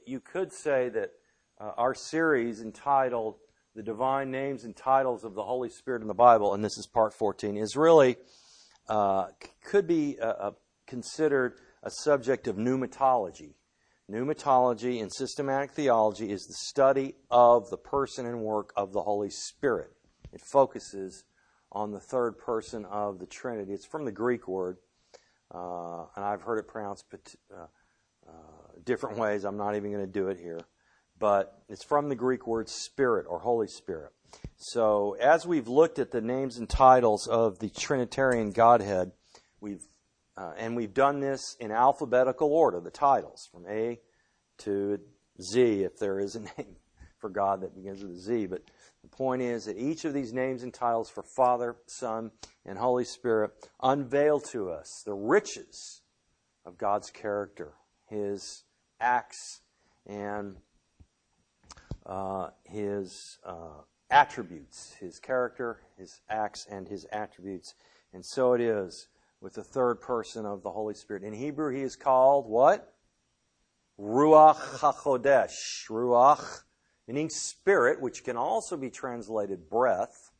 you could say that our series entitled The Divine Names and Titles of the Holy Spirit in the Bible, and this is part 14, is really, could be considered a subject of pneumatology. Pneumatology in systematic theology is the study of the person and work of the Holy Spirit. It focuses on the third person of the Trinity. It's from the Greek word, and I've heard it pronounced different ways. I'm not even going to do it here. But it's from the Greek word Spirit or Holy Spirit. So as we've looked at the names and titles of the Trinitarian Godhead, we've done this in alphabetical order, the titles, from A to Z, if there is a name for God that begins with a Z. But the point is that each of these names and titles for Father, Son, and Holy Spirit unveil to us the riches of God's character, His acts, and His attributes, His character, His acts, and His attributes. And so it is with the third person of the Holy Spirit. In Hebrew, He is called what? Ruach HaChodesh. Ruach, meaning spirit, which can also be translated breath.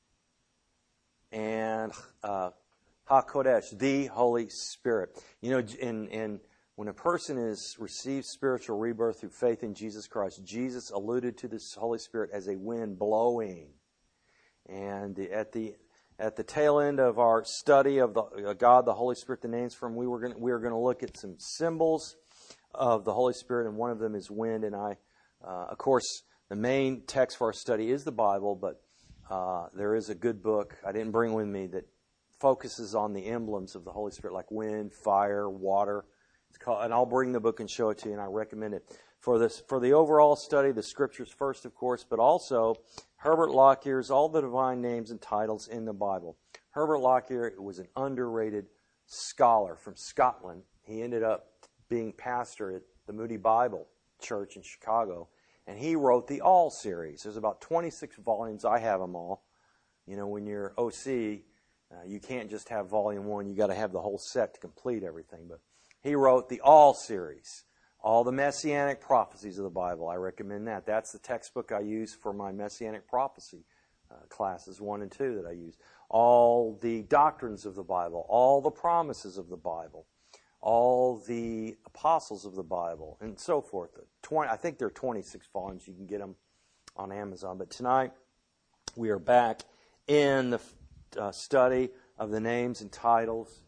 And HaKodesh, the Holy Spirit. You know, when a person is received spiritual rebirth through faith in Jesus Christ, Jesus alluded to this Holy Spirit as a wind blowing. And at the tail end of our study of the God, the Holy Spirit, the names from, we are going to look at some symbols of the Holy Spirit, and one of them is wind. And of course, the main text for our study is the Bible, but there is a good book I didn't bring with me that focuses on the emblems of the Holy Spirit, like wind, fire, water. And I'll bring the book and show it to you, and I recommend it. For the overall study, the Scriptures first, of course, but also Herbert Lockyer's All the Divine Names and Titles in the Bible. Herbert Lockyer was an underrated scholar from Scotland. He ended up being pastor at the Moody Bible Church in Chicago, and he wrote the All series. There's about 26 volumes. I have them all. You know, when you're OC, you can't just have volume 1. You got to have the whole set to complete everything. But he wrote the All series, all the Messianic prophecies of the Bible. I recommend that. That's the textbook I use for my Messianic prophecy classes 1 and 2 that I use. All the doctrines of the Bible, all the promises of the Bible, all the apostles of the Bible, and so forth. I think there are 26 volumes. You can get them on Amazon. But tonight, we are back in the study of the names and titles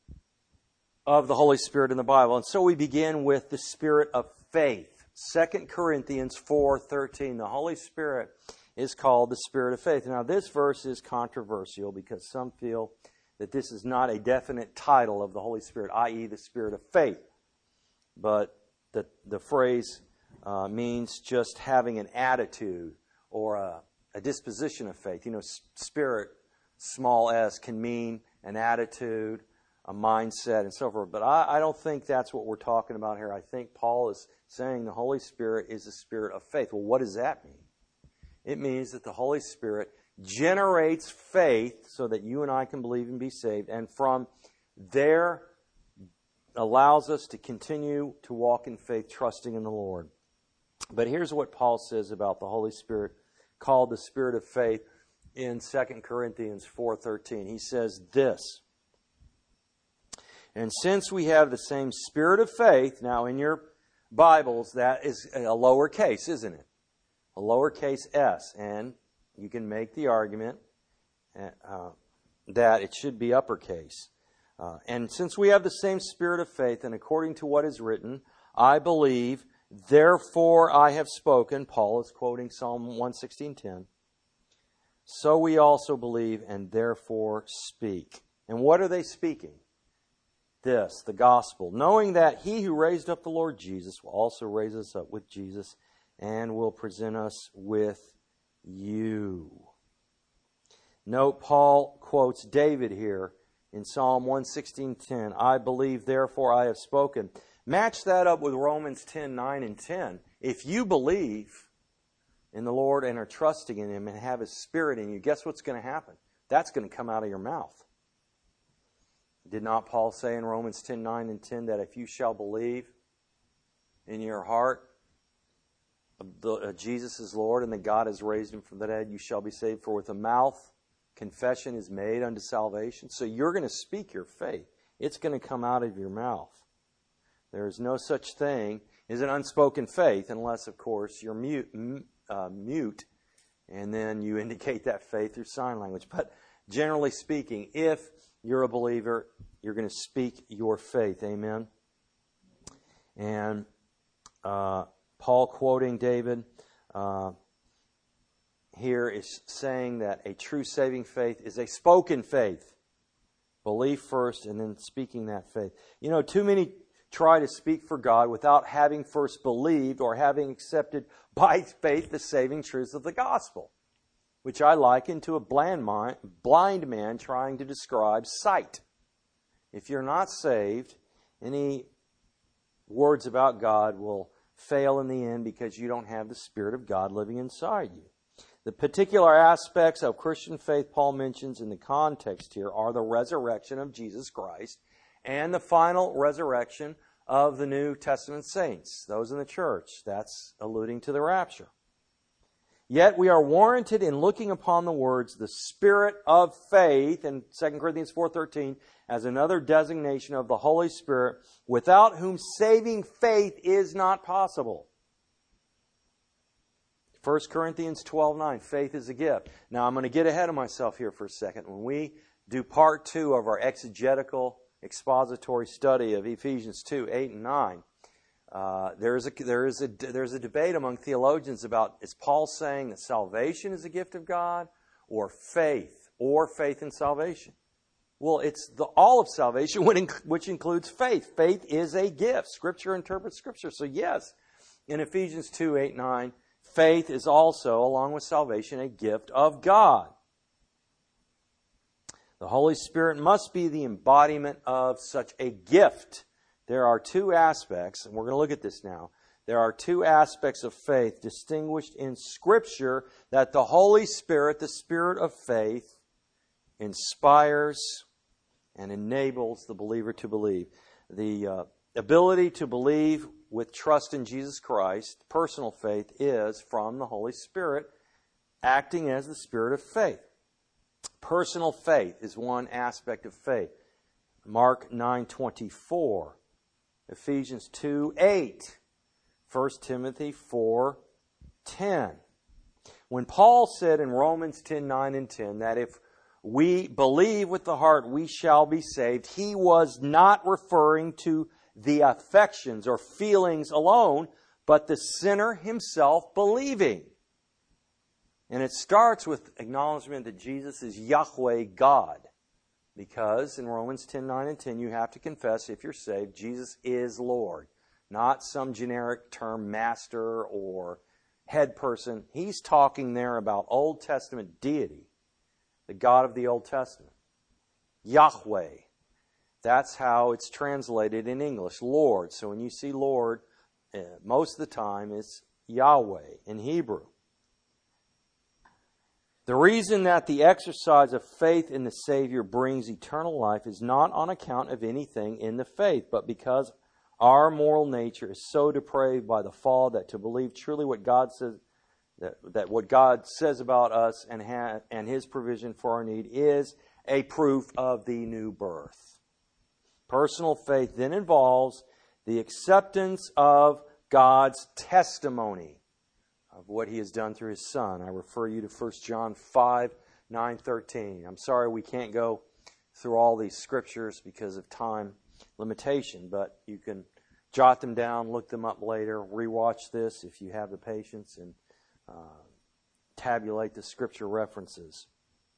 of the Holy Spirit in the Bible. And so we begin with the Spirit of faith. 2 Corinthians 4:13. The Holy Spirit is called the Spirit of faith. Now, this verse is controversial because some feel that this is not a definite title of the Holy Spirit, i.e. the Spirit of faith. But the phrase means just having an attitude or a disposition of faith. You know, spirit, small s, can mean an attitude, a mindset, and so forth. But I don't think that's what we're talking about here. I think Paul is saying the Holy Spirit is the Spirit of faith. Well, what does that mean? It means that the Holy Spirit generates faith so that you and I can believe and be saved, and from there allows us to continue to walk in faith, trusting in the Lord. But here's what Paul says about the Holy Spirit, called the Spirit of faith, in 2 Corinthians 4:13. He says this: "And since we have the same Spirit of faith," now in your Bibles that is a lowercase, isn't it? A lowercase s, and you can make the argument that it should be uppercase. "And since we have the same Spirit of faith, and according to what is written, I believe, therefore I have spoken," Paul is quoting Psalm 116:10, "so we also believe and therefore speak." And what are they speaking? This, the gospel, knowing that He who raised up the Lord Jesus will also raise us up with Jesus and will present us with you. Note, Paul quotes David here in Psalm 116:10. "I believe, therefore I have spoken." Match that up with Romans 10:9 and 10. If you believe in the Lord and are trusting in Him and have His Spirit in you, guess what's going to happen? That's going to come out of your mouth. Did not Paul say in Romans 10:9 and 10 that if you shall believe in your heart Jesus is Lord and that God has raised him from the dead, you shall be saved. For with the mouth confession is made unto salvation. So you're going to speak your faith. It's going to come out of your mouth. There is no such thing as an unspoken faith unless, of course, you're mute, and then you indicate that faith through sign language. But generally speaking, if you're a believer, you're going to speak your faith. Amen? And Paul, quoting David, here is saying that a true saving faith is a spoken faith. Belief first and then speaking that faith. You know, too many try to speak for God without having first believed or having accepted by faith the saving truths of the gospel, which I liken to a blind man trying to describe sight. If you're not saved, any words about God will fail in the end because you don't have the Spirit of God living inside you. The particular aspects of Christian faith Paul mentions in the context here are the resurrection of Jesus Christ and the final resurrection of the New Testament saints, those in the church. That's alluding to the rapture. Yet we are warranted in looking upon the words, the Spirit of faith, in 2 Corinthians 4:13, as another designation of the Holy Spirit, without whom saving faith is not possible. 1 Corinthians 12:9, faith is a gift. Now I'm going to get ahead of myself here for a second. When we do part 2 of our exegetical expository study of Ephesians 2:8 and 9, there's a debate among theologians about, is Paul saying that salvation is a gift of God, or faith in salvation? Well, it's all of salvation, which includes faith. Faith is a gift. Scripture interprets Scripture. So yes, in Ephesians 2:8, 9, faith is also, along with salvation, a gift of God. The Holy Spirit must be the embodiment of such a gift. There are 2 aspects, and we're going to look at this now. There are 2 aspects of faith distinguished in Scripture that the Holy Spirit, the Spirit of faith, inspires and enables the believer to believe. The ability to believe with trust in Jesus Christ, personal faith, is from the Holy Spirit acting as the Spirit of faith. Personal faith is one aspect of faith. Mark 9:24, Ephesians 2:8, 1 Timothy 4:10. When Paul said in Romans 10:9 and 10 that if we believe with the heart we shall be saved, he was not referring to the affections or feelings alone, but the sinner himself believing. And it starts with acknowledgement that Jesus is Yahweh God. Because in Romans 10:9 and 10, you have to confess, if you're saved, Jesus is Lord. Not some generic term, master or head person. He's talking there about Old Testament deity, the God of the Old Testament. Yahweh. That's how it's translated in English, Lord. So when you see Lord, most of the time it's Yahweh in Hebrew. The reason that the exercise of faith in the Savior brings eternal life is not on account of anything in the faith, but because our moral nature is so depraved by the fall that to believe truly what God says, that what God says about us and His provision for our need is a proof of the new birth. Personal faith then involves the acceptance of God's testimony of what He has done through His Son. I refer you to 1 John 5:9-13. I'm sorry we can't go through all these scriptures because of time limitation, but you can jot them down, look them up later, rewatch this if you have the patience, and tabulate the scripture references.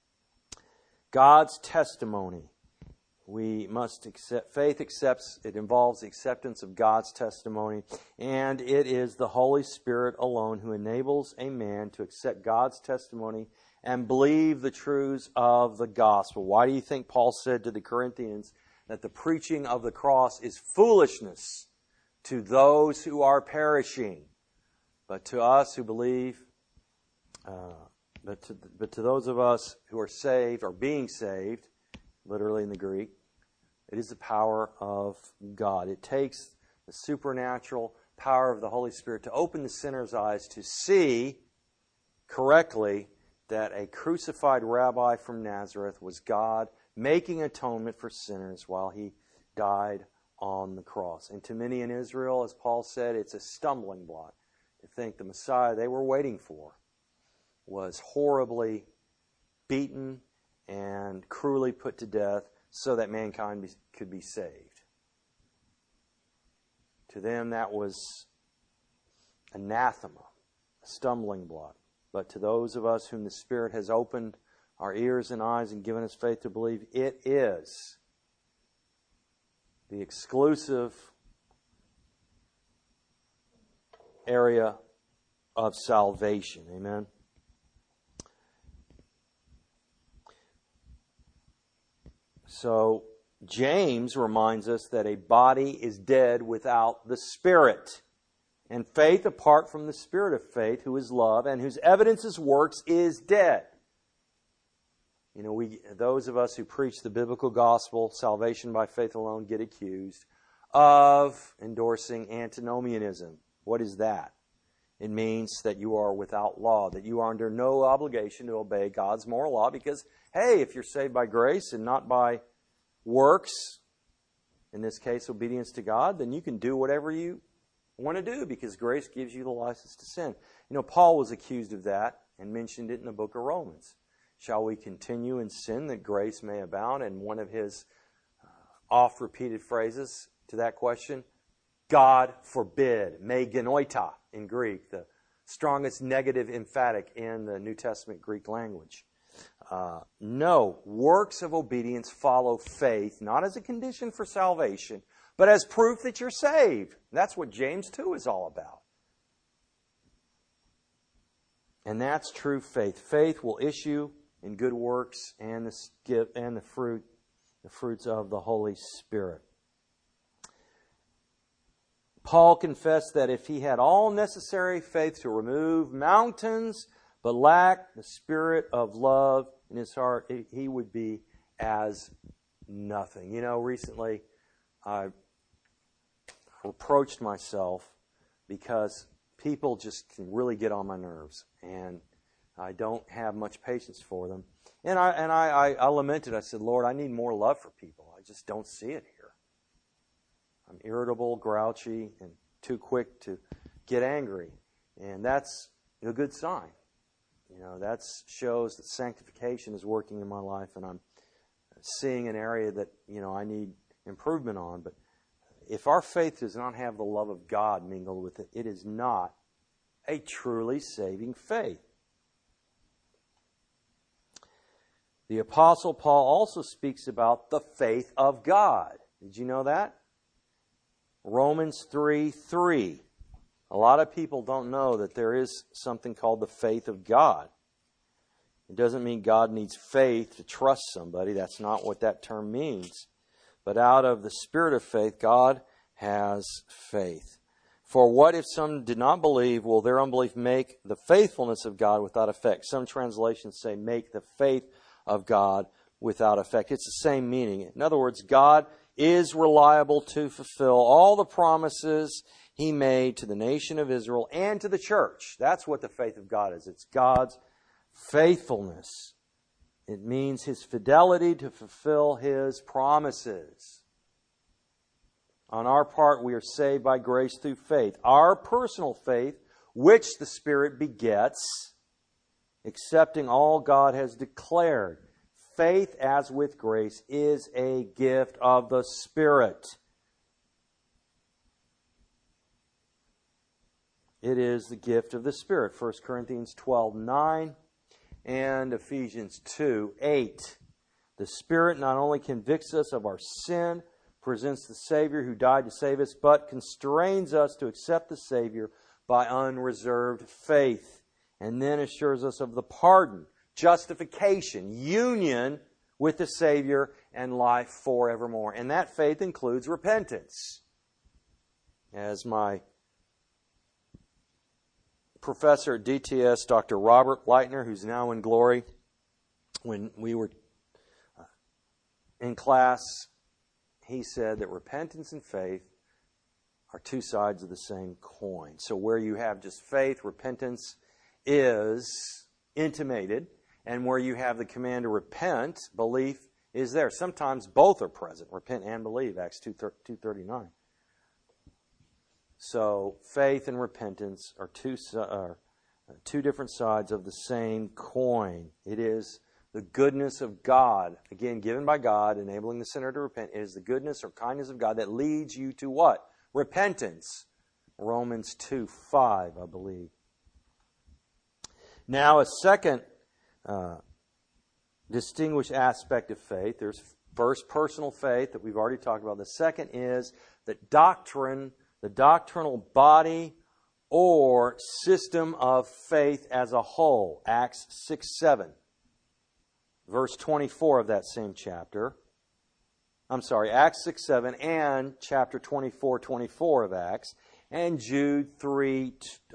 God's testimony. We must accept, faith accepts, it involves the acceptance of God's testimony, and it is the Holy Spirit alone who enables a man to accept God's testimony and believe the truths of the gospel. Why do you think Paul said to the Corinthians that the preaching of the cross is foolishness to those who are perishing, but to us who believe, but to those of us who are saved, or being saved, literally in the Greek, it is the power of God. It takes the supernatural power of the Holy Spirit to open the sinner's eyes to see correctly that a crucified rabbi from Nazareth was God making atonement for sinners while he died on the cross. And to many in Israel, as Paul said, it's a stumbling block to think the Messiah they were waiting for was horribly beaten and cruelly put to death so that mankind could be saved. To them, that was anathema, a stumbling block. But to those of us whom the Spirit has opened our ears and eyes and given us faith to believe, it is the exclusive area of salvation. Amen. So, James reminds us that a body is dead without the Spirit. And faith apart from the Spirit of faith, who is love, and whose evidence is works, is dead. You know, those of us who preach the biblical gospel, salvation by faith alone, get accused of endorsing antinomianism. What is that? It means that you are without law, that you are under no obligation to obey God's moral law because, hey, if you're saved by grace and not by works, in this case obedience to God, then you can do whatever you want to do because grace gives you the license to sin. You know, Paul was accused of that and mentioned it in the book of Romans. Shall we continue in sin that grace may abound? And one of his oft-repeated phrases to that question, God forbid, me genoita in Greek, the strongest negative emphatic in the New Testament Greek language. No, works of obedience follow faith, not as a condition for salvation, but as proof that you're saved. That's what James 2 is all about. And that's true faith. Faith will issue in good works and the fruits of the Holy Spirit. Paul confessed that if he had all necessary faith to remove mountains, but lacked the spirit of love in his heart, he would be as nothing. You know, recently I reproached myself because people just can really get on my nerves, and I don't have much patience for them. And I lamented. I said, Lord, I need more love for people. I just don't see it here. I'm irritable, grouchy, and too quick to get angry. And that's a good sign. You know, that shows that sanctification is working in my life, and I'm seeing an area that, you know, I need improvement on. But if our faith does not have the love of God mingled with it, it is not a truly saving faith. The Apostle Paul also speaks about the faith of God. Did you know that? Romans 3:3. A lot of people don't know that there is something called the faith of God. It doesn't mean God needs faith to trust somebody. That's not what that term means. But out of the spirit of faith, God has faith. For what if some did not believe? Will their unbelief make the faithfulness of God without effect? Some translations say make the faith of God without effect. It's the same meaning. In other words, God is reliable to fulfill all the promises He made to the nation of Israel and to the church. That's what the faith of God is. It's God's faithfulness. It means His fidelity to fulfill His promises. On our part, we are saved by grace through faith. Our personal faith, which the Spirit begets, accepting all God has declared. Faith, as with grace, is a gift of the Spirit. It is the gift of the Spirit. 1 Corinthians 12:9 and Ephesians 2:8. The Spirit not only convicts us of our sin, presents the Savior who died to save us, but constrains us to accept the Savior by unreserved faith, and then assures us of the pardon, justification, union with the Savior, and life forevermore. And that faith includes repentance. As my professor at DTS, Dr. Robert Leitner, who's now in glory, when we were in class, he said that repentance and faith are two sides of the same coin. So where you have just faith, repentance is intimated, and where you have the command to repent, belief is there. Sometimes both are present, repent and believe, Acts 2:39. So faith and repentance are two different sides of the same coin. It is the goodness of God, again, given by God, enabling the sinner to repent. It is the goodness or kindness of God that leads you to what? Repentance. Romans 2:5, I believe. Now, a second distinguished aspect of faith. There's first personal faith that we've already talked about. The second is that doctrine, the doctrinal body or system of faith as a whole. Acts 6:7. Verse 24 of that same chapter. Acts 6:7 and chapter 24 of Acts. And Jude 3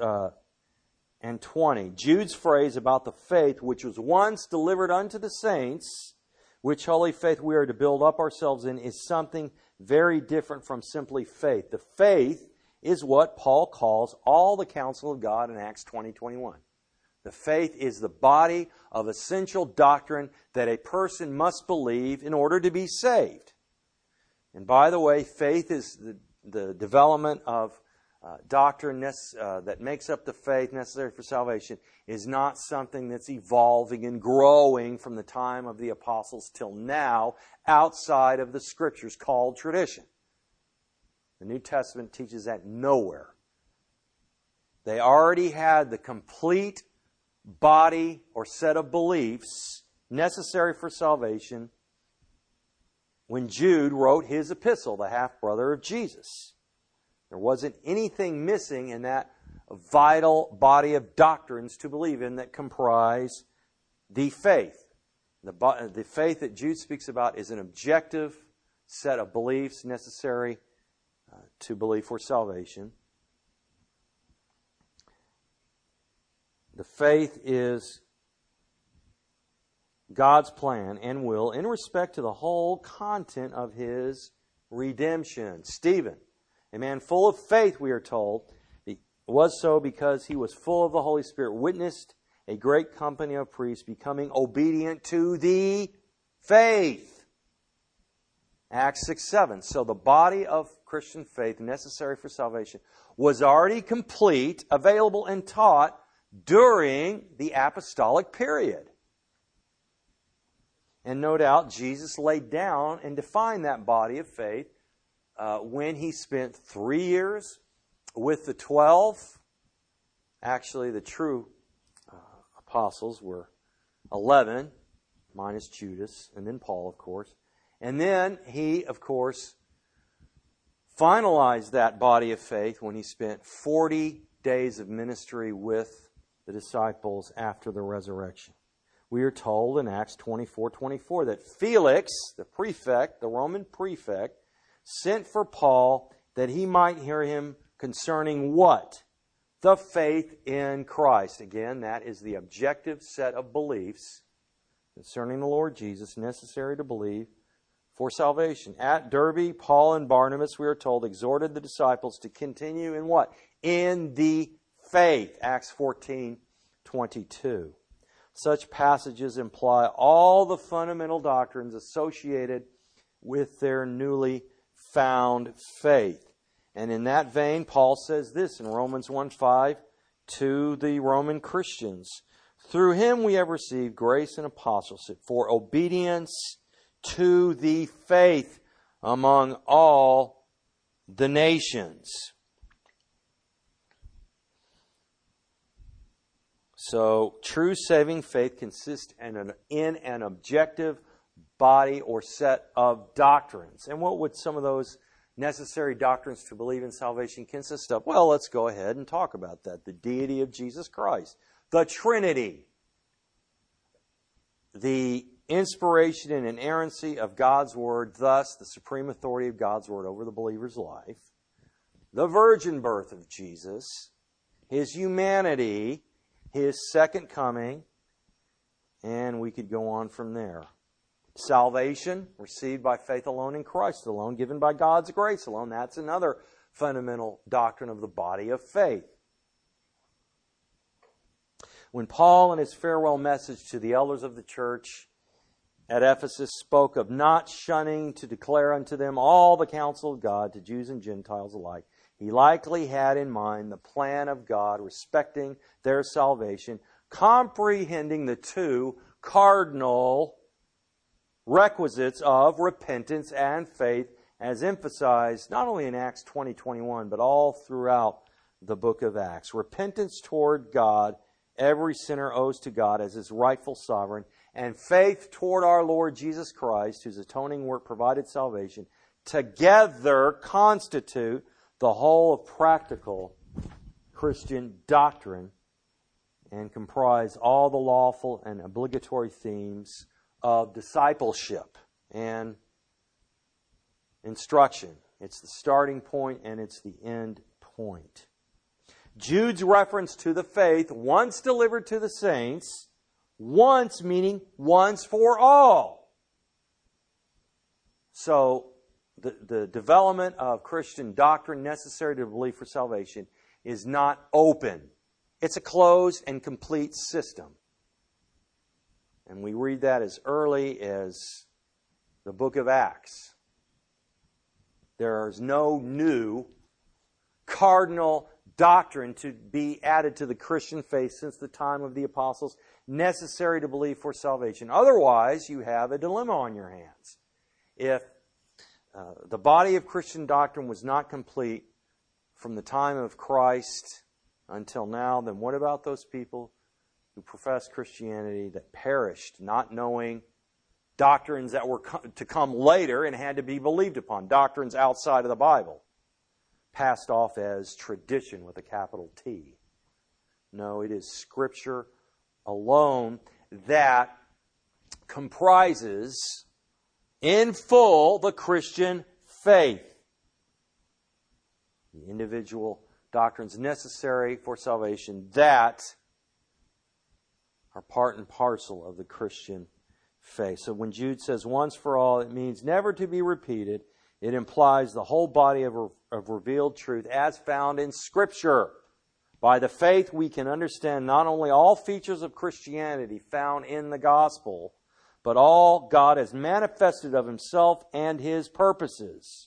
and 20. Jude's phrase about the faith which was once delivered unto the saints, which holy faith we are to build up ourselves in, is something very different from simply faith. The faith is what Paul calls all the counsel of God in Acts 20:21. The faith is the body of essential doctrine that a person must believe in order to be saved. And by the way, faith is the development of doctrine that makes up the faith necessary for salvation, is not something that's evolving and growing from the time of the apostles till now outside of the Scriptures called tradition. The New Testament teaches that nowhere. They already had the complete body or set of beliefs necessary for salvation when Jude wrote his epistle, the half-brother of Jesus. There wasn't anything missing in that vital body of doctrines to believe in that comprise the faith. The faith that Jude speaks about is an objective set of beliefs necessary to believe for salvation. The faith is God's plan and will in respect to the whole content of His redemption. Stephen, a man full of faith, we are told, was so because he was full of the Holy Spirit, witnessed a great company of priests becoming obedient to the faith. Acts 6:7. So the body of Christian faith necessary for salvation was already complete, available, and taught during the apostolic period. And no doubt Jesus laid down and defined that body of faith when He spent 3 years with the 12. Actually, the true apostles were 11, minus Judas, and then Paul, of course. And then He, of course, finalized that body of faith when He spent 40 days of ministry with the disciples after the resurrection. We are told in Acts 24:24 that Felix, the prefect, the Roman prefect, sent for Paul that he might hear him concerning what? The faith in Christ. Again, that is the objective set of beliefs concerning the Lord Jesus necessary to believe for salvation. At Derbe, Paul and Barnabas, we are told, exhorted the disciples to continue in what? In the faith. Acts 14:22. Such passages imply all the fundamental doctrines associated with their newly found faith. And in that vein, Paul says this in Romans 1:5 to the Roman Christians. Through Him we have received grace and apostleship for obedience to the faith among all the nations. So, true saving faith consists in an objective body or set of doctrines. And what would some of those necessary doctrines to believe in salvation consist of? Well, let's go ahead and talk about that. The deity of Jesus Christ, the Trinity, the inspiration and inerrancy of God's Word, thus the supreme authority of God's Word over the believer's life, the virgin birth of Jesus, His humanity, His second coming, and we could go on from there. Salvation, received by faith alone in Christ alone, given by God's grace alone. That's another fundamental doctrine of the body of faith. When Paul in his farewell message to the elders of the church at Ephesus spoke of not shunning to declare unto them all the counsel of God to Jews and Gentiles alike, he likely had in mind the plan of God respecting their salvation, comprehending the two cardinal requisites of repentance and faith as emphasized not only in Acts 20:21, but all throughout the book of Acts. Repentance toward God, every sinner owes to God as his rightful sovereign, and faith toward our Lord Jesus Christ, whose atoning work provided salvation, together constitute the whole of practical Christian doctrine and comprise all the lawful and obligatory themes of discipleship and instruction. It's the starting point and it's the end point. Jude's reference to the faith once delivered to the saints, once meaning once for all. So the development of Christian doctrine necessary to believe for salvation is not open. It's a closed and complete system. And we read that as early as the book of Acts. There is no new cardinal doctrine to be added to the Christian faith since the time of the apostles necessary to believe for salvation. Otherwise, you have a dilemma on your hands. If the body of Christian doctrine was not complete from the time of Christ until now, then what about those people who profess Christianity that perished not knowing doctrines that were to come later and had to be believed upon, doctrines outside of the Bible, passed off as tradition with a capital T? No, it is Scripture alone that comprises in full the Christian faith. The individual doctrines necessary for salvation that are part and parcel of the Christian faith. So when Jude says once for all, it means never to be repeated. It implies the whole body of revealed truth as found in Scripture. By the faith we can understand not only all features of Christianity found in the gospel, but all God has manifested of Himself and His purposes.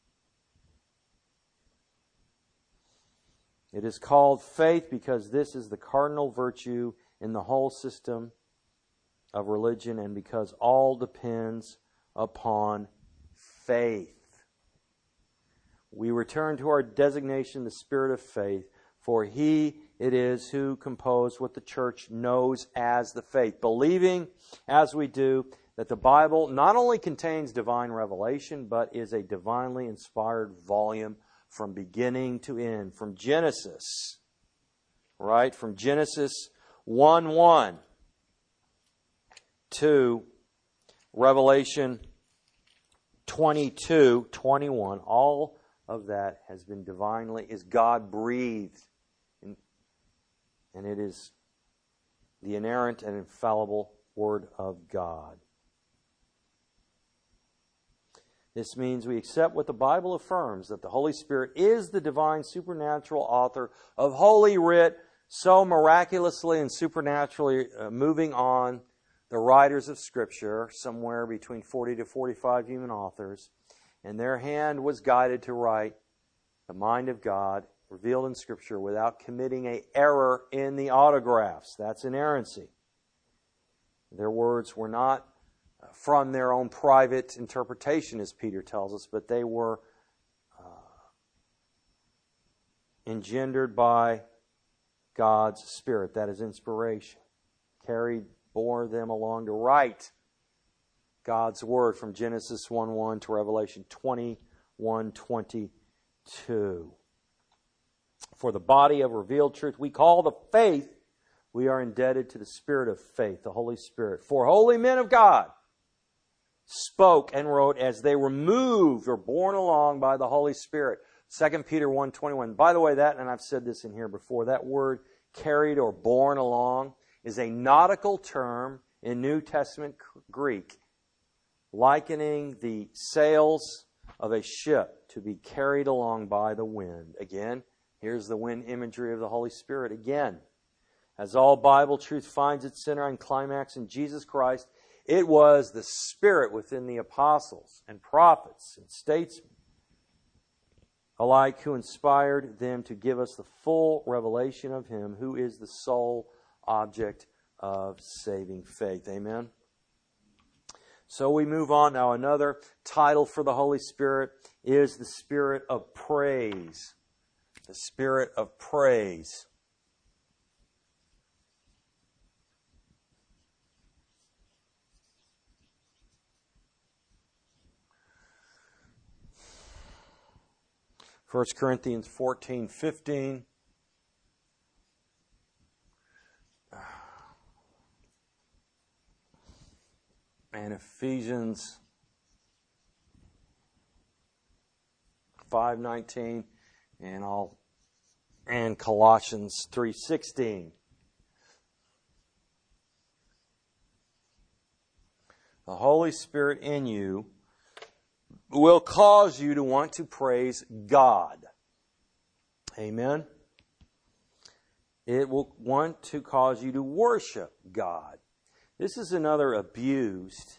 It is called faith because this is the cardinal virtue in the whole system of religion and because all depends upon faith. We return to our designation, the Spirit of faith, for He it is who composed what the church knows as the faith, believing, as we do, that the Bible not only contains divine revelation, but is a divinely inspired volume from beginning to end, from Genesis, right? From Genesis 1:1 to Revelation 22:21. All of that has been is God-breathed. And it is the inerrant and infallible Word of God. This means we accept what the Bible affirms, that the Holy Spirit is the divine supernatural author of Holy Writ, so miraculously and supernaturally moving on the writers of Scripture, somewhere between 40 to 45 human authors, and their hand was guided to write the mind of God revealed in Scripture without committing an error in the autographs. That's inerrancy. Their words were not from their own private interpretation, as Peter tells us, but they were engendered by God's Spirit. That is inspiration. Bore them along to write God's Word from Genesis 1:1 to Revelation 21:22. For the body of revealed truth we call the faith, we are indebted to the Spirit of faith, the Holy Spirit. For holy men of God spoke and wrote as they were moved or borne along by the Holy Spirit. 2 Peter 1:21. By the way, that, and I've said this in here before, that word carried or borne along is a nautical term in New Testament Greek, likening the sails of a ship to be carried along by the wind. Again, here's the wind imagery of the Holy Spirit again. As all Bible truth finds its center and climax in Jesus Christ, it was the Spirit within the apostles and prophets and statesmen alike who inspired them to give us the full revelation of Him who is the sole object of saving faith. Amen? So we move on now. Another title for the Holy Spirit is the Spirit of praise. The Spirit of praise. First Corinthians 14:15. And Ephesians 5:19, and Colossians 3:16. The Holy Spirit in you will cause you to want to praise God. Amen. It will want to cause you to worship God. This is another abused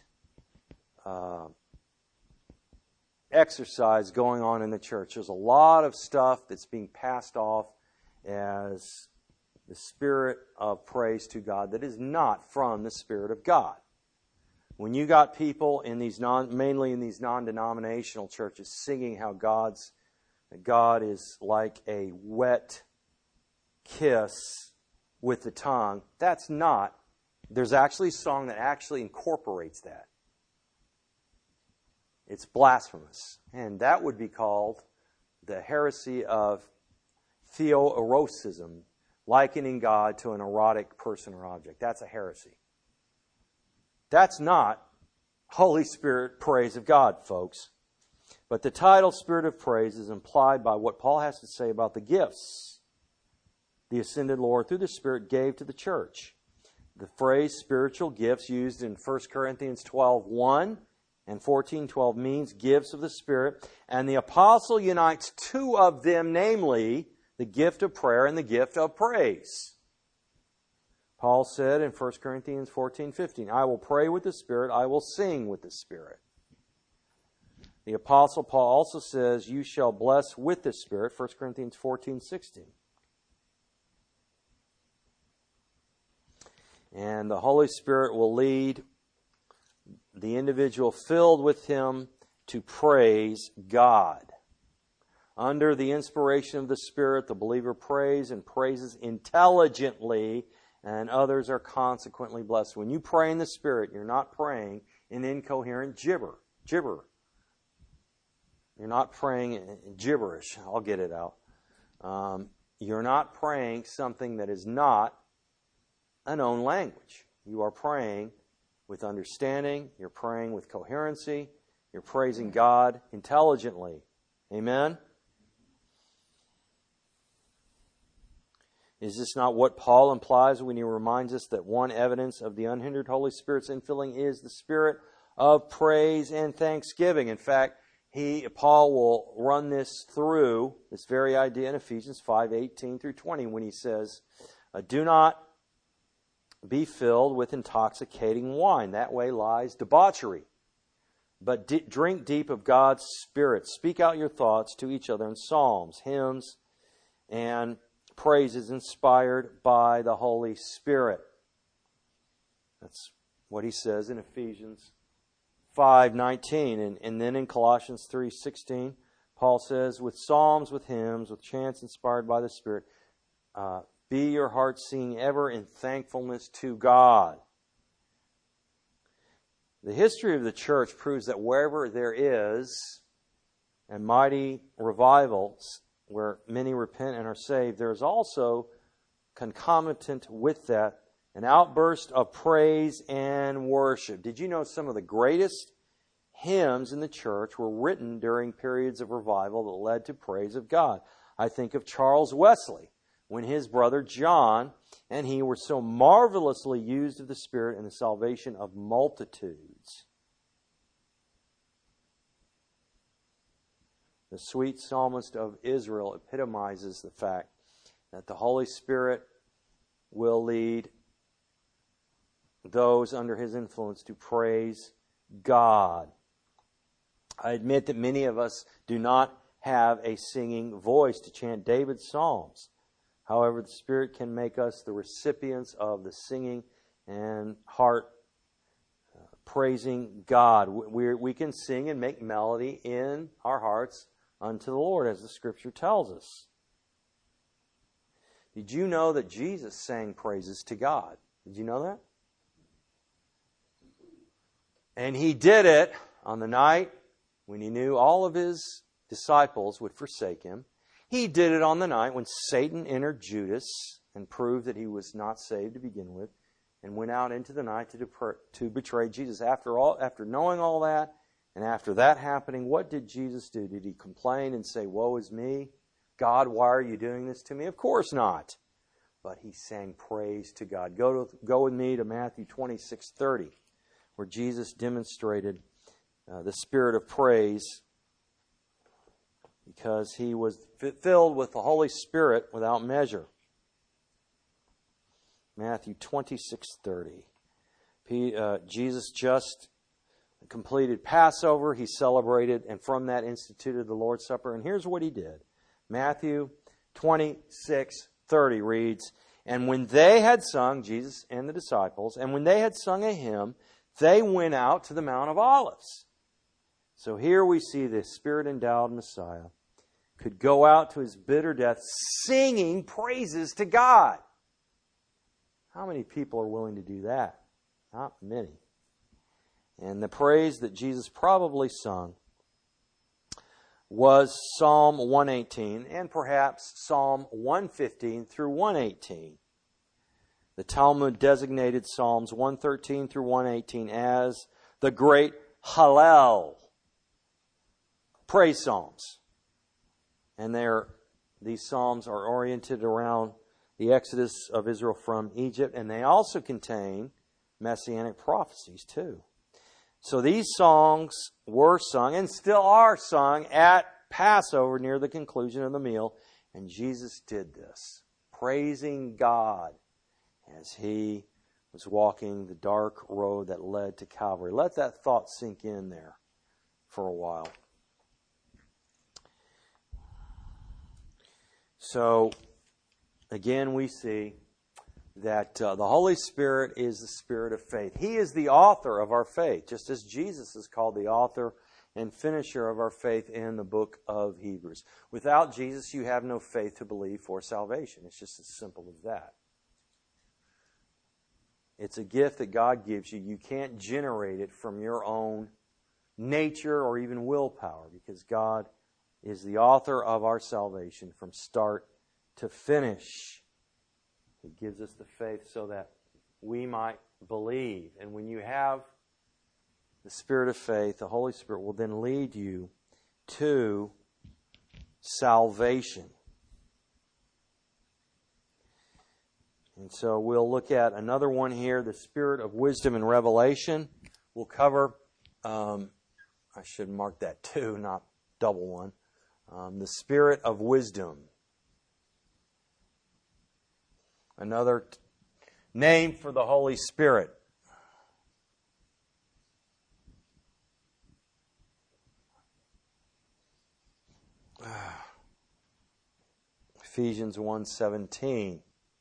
exercise going on in the church. There's a lot of stuff that's being passed off as the spirit of praise to God that is not from the Spirit of God. When you got people in these mainly in these non-denominational churches singing how God is like a wet kiss with the tongue, that's not. There's actually a song that actually incorporates that. It's blasphemous. And that would be called the heresy of theoerotism, likening God to an erotic person or object. That's a heresy. That's not Holy Spirit praise of God, folks. But the title Spirit of Praise is implied by what Paul has to say about the gifts the ascended Lord through the Spirit gave to the church. The phrase spiritual gifts used in 1 Corinthians 12:1 and 14:12 means gifts of the Spirit. And the apostle unites two of them, namely the gift of prayer and the gift of praise. Paul said in 1 Corinthians 14:15, I will pray with the Spirit, I will sing with the Spirit. The Apostle Paul also says, you shall bless with the Spirit, 1 Corinthians 14:16. And the Holy Spirit will lead the individual filled with Him to praise God. Under the inspiration of the Spirit, the believer prays and praises intelligently, and others are consequently blessed. When you pray in the Spirit, you're not praying in incoherent gibber. You're not praying in gibberish. I'll get it out. You're not praying something that is not a known language. You are praying with understanding. You're praying with coherency. You're praising God intelligently. Amen? Is this not what Paul implies when he reminds us that one evidence of the unhindered Holy Spirit's infilling is the spirit of praise and thanksgiving? In fact, Paul will run this through, this very idea in Ephesians 5:18 through 20 when he says, do not be filled with intoxicating wine. That way lies debauchery. But drink deep of God's Spirit. Speak out your thoughts to each other in psalms, hymns, and praises inspired by the Holy Spirit. That's what he says in Ephesians 5:19. And then in Colossians 3:16, Paul says, with psalms, with hymns, with chants inspired by the Spirit, be your heart singing ever in thankfulness to God. The history of the church proves that wherever there is a mighty revival where many repent and are saved, there is also concomitant with that an outburst of praise and worship. Did you know some of the greatest hymns in the church were written during periods of revival that led to praise of God? I think of Charles Wesley, when his brother John and he were so marvelously used of the Spirit in the salvation of multitudes. the sweet psalmist of Israel, epitomizes the fact that the Holy Spirit will lead those under His influence to praise God. I admit that many of us do not have a singing voice to chant David's psalms. However, the Spirit can make us the recipients of the singing and heart praising God. We can sing and make melody in our hearts unto the Lord, as the Scripture tells us. Did you know that Jesus sang praises to God? Did you know that? And He did it on the night when He knew all of His disciples would forsake Him. He did it on the night when Satan entered Judas and proved that he was not saved to begin with, and went out into the night to betray Jesus. After knowing all that, and after that happening, what did Jesus do? Did He complain and say, "Woe is me? God, why are you doing this to me?" Of course not. But He sang praise to God. Go with me to Matthew 26:30, where Jesus demonstrated the spirit of praise because He was filled with the Holy Spirit without measure. Matthew 26:30. Jesus just completed Passover. He celebrated, and from that instituted the Lord's Supper. And here's what He did. Matthew 26:30 reads, "And when they had sung," Jesus and the disciples, "and when they had sung a hymn, they went out to the Mount of Olives." So here we see the Spirit-endowed Messiah could go out to His bitter death singing praises to God. How many people are willing to do that? Not many. And the praise that Jesus probably sung was Psalm 118 and perhaps Psalm 115 through 118. The Talmud designated Psalms 113 through 118 as the great Hallel, praise psalms. And these psalms are oriented around the exodus of Israel from Egypt, and they also contain messianic prophecies too. So these songs were sung and still are sung at Passover near the conclusion of the meal, and Jesus did this, praising God as He was walking the dark road that led to Calvary. Let that thought sink in there for a while. So, again, we see that the Holy Spirit is the Spirit of faith. He is the author of our faith, just as Jesus is called the author and finisher of our faith in the book of Hebrews. Without Jesus, you have no faith to believe for salvation. It's just as simple as that. It's a gift that God gives you. You can't generate it from your own nature or even willpower, because God is the author of our salvation from start to finish. He gives us the faith so that we might believe. And when you have the Spirit of faith, the Holy Spirit will then lead you to salvation. And so we'll look at another one here, the Spirit of wisdom and revelation. We'll cover, I should mark that two, not double one. The Spirit of wisdom. Another name for the Holy Spirit. Ephesians 1:17.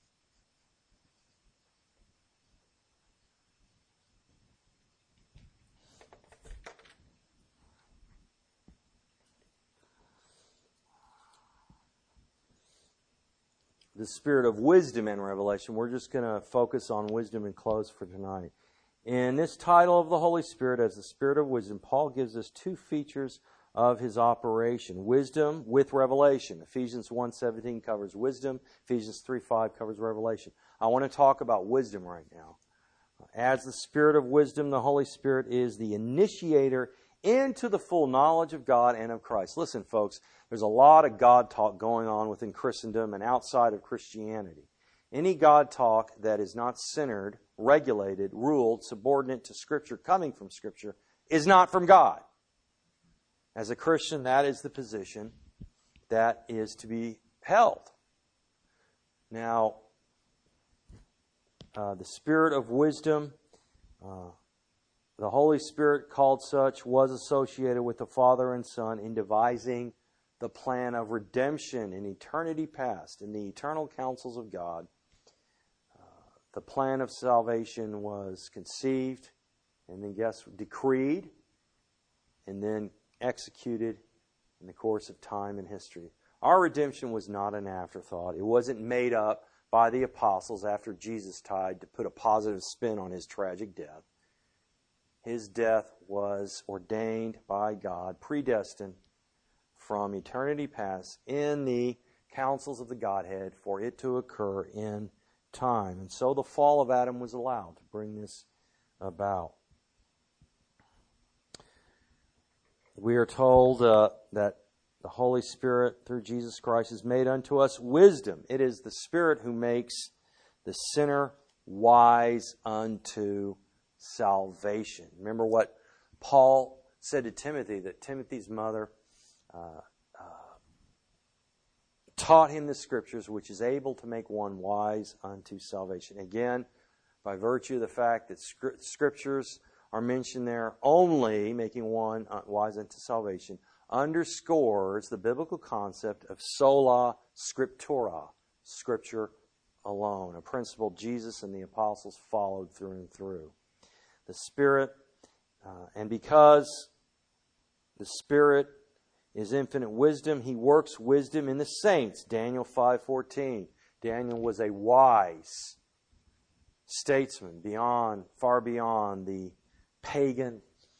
The Spirit of wisdom and revelation. We're just going to focus on wisdom and close for tonight. In this title of the Holy Spirit as the Spirit of wisdom, Paul gives us two features of His operation. Wisdom with revelation. Ephesians 1:17 covers wisdom. Ephesians 3:5 covers revelation. I want to talk about wisdom right now. As the Spirit of wisdom, the Holy Spirit is the initiator into the full knowledge of God and of Christ. Listen, folks, there's a lot of God talk going on within Christendom and outside of Christianity. Any God talk that is not centered, regulated, ruled, subordinate to Scripture, coming from Scripture, is not from God. As a Christian, that is the position that is to be held. Now, the Spirit of wisdom, the Holy Spirit called such, was associated with the Father and Son in devising the plan of redemption in eternity past, in the eternal counsels of God. The plan of salvation was conceived and then decreed and then executed in the course of time and history. Our redemption was not an afterthought. It wasn't made up by the apostles after Jesus died to put a positive spin on his tragic death. His death was ordained by God, predestined from eternity past in the counsels of the Godhead for it to occur in time. And so the fall of Adam was allowed to bring this about. We are told that the Holy Spirit, through Jesus Christ, has made unto us wisdom. It is the Spirit who makes the sinner wise unto salvation. Remember what Paul said to Timothy, that Timothy's mother taught him the Scriptures, which is able to make one wise unto salvation. Again, by virtue of the fact that Scriptures are mentioned there only, making one wise unto salvation, underscores the biblical concept of sola scriptura, Scripture alone, a principle Jesus and the apostles followed through and through. The Spirit, and because the Spirit is infinite wisdom, He works wisdom in the saints. Daniel 5:14. Daniel was a wise statesman, far beyond the pagan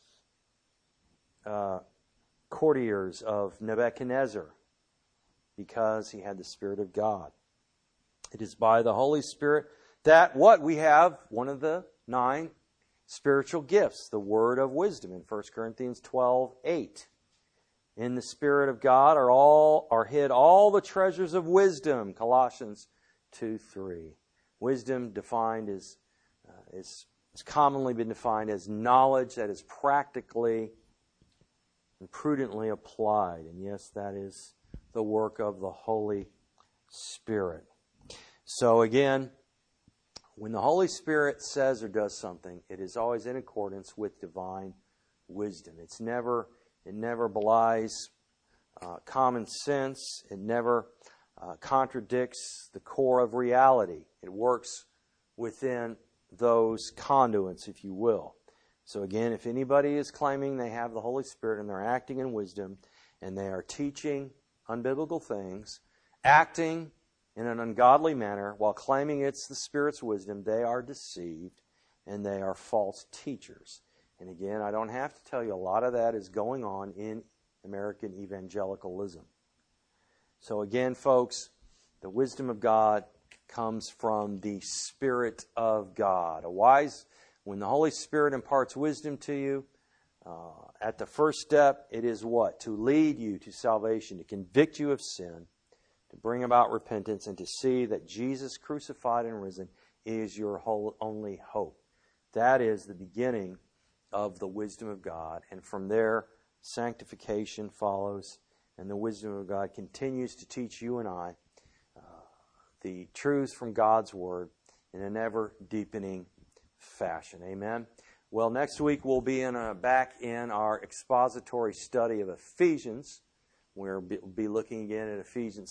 courtiers of Nebuchadnezzar, because he had the Spirit of God. It is by the Holy Spirit that we have one of the 9 spiritual gifts, the word of wisdom in 1 Corinthians 12:8. In the Spirit of God are hid all the treasures of wisdom, Colossians 2:3. Wisdom defined is commonly been defined as knowledge that is practically and prudently applied. And yes, that is the work of the Holy Spirit. So again, when the Holy Spirit says or does something, it is always in accordance with divine wisdom. It never belies common sense. It never contradicts the core of reality. It works within those conduits, if you will. So again, if anybody is claiming they have the Holy Spirit and they're acting in wisdom and they are teaching unbiblical things, acting in an ungodly manner while claiming it's the Spirit's wisdom, they are deceived and they are false teachers. And again, I don't have to tell you, a lot of that is going on in American evangelicalism. So again, folks, the wisdom of God comes from the Spirit of God. When the Holy Spirit imparts wisdom to you, at the first step, it is what? To lead you to salvation, to convict you of sin, to bring about repentance, and to see that Jesus crucified and risen is your only hope. That is the beginning of the wisdom of God. And from there, sanctification follows, and the wisdom of God continues to teach you and I the truths from God's Word in an ever-deepening fashion. Amen? Well, next week we'll be back in our expository study of Ephesians. We'll be looking again at Ephesians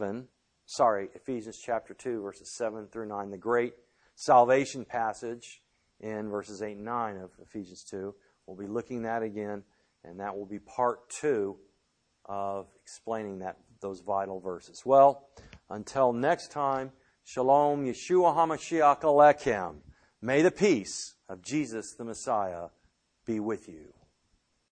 chapter 2, verses 7 through 9, the great salvation passage in verses 8 and 9 of Ephesians 2. We'll be looking at that again, and that will be part 2 of explaining those vital verses. Well, until next time, Shalom, Yeshua HaMashiach Alechem. May the peace of Jesus the Messiah be with you.